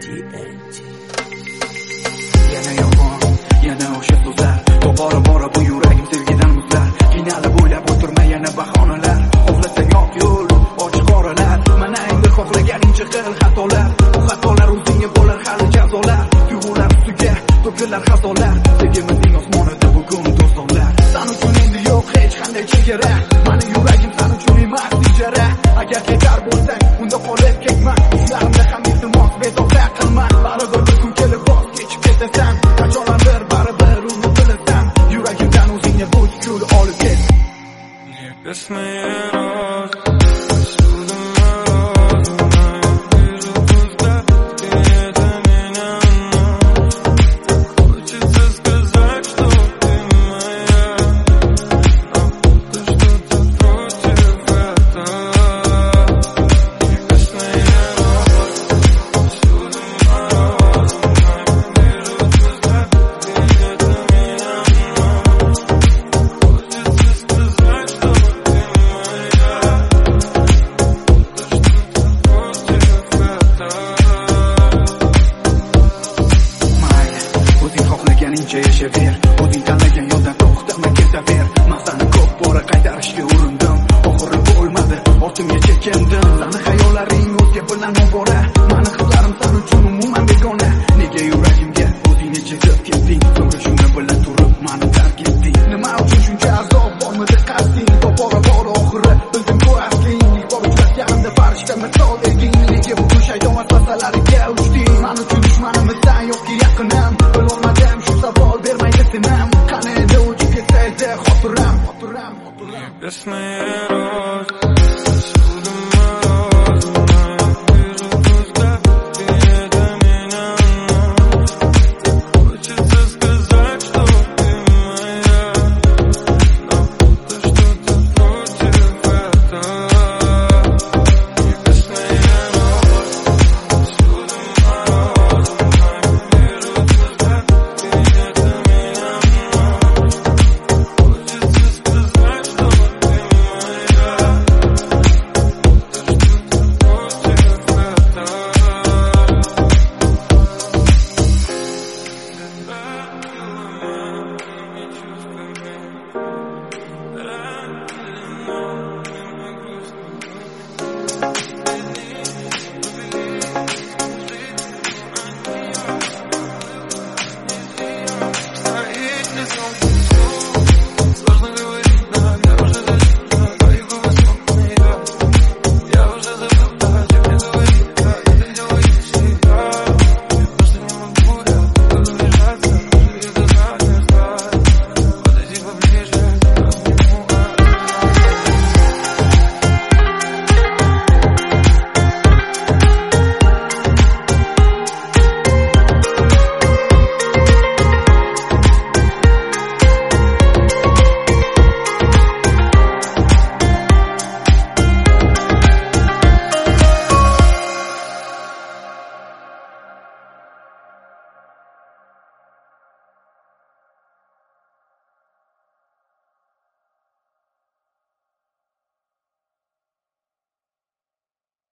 Yana yolg'on, yana o'sha so'zlar, tobora bora bu yuragim sevgidan muzlar. Qiynalib o'ylab o'tirma yana bahonalar, xohlasang oq yo'l, ochiq oralar. Mana endi xohlaganingcha qil xatolar, bu xatolar o'zingga bo'lar hali jazolar. Tuyg'ular ustiga to'kilar xatolar, sevgimizning osmonida bugun do'stlar. San uchun endi yo'q hech qanday chegara, mani yuragim san uchun emas ijara. Agar ketar bo'lsang, unda qolib ketma, izlarimda ham iltimos bezovta qilma. Baribir bir kun kelib voz kechib ketasan, qachonlardir baribir uni bilasan. Yuragimdan o'zingga bu kul olib ket. Yashaver, o'zing tanlagan yo'ldan to'xtama ketaver. Men seni ko'p bora qaytarishga urindim, oxiri bo'lmadi, ortimga chekindim. Seni xayollaring o'zga bilan ovora, meni hislarim sen uchun umuman begona.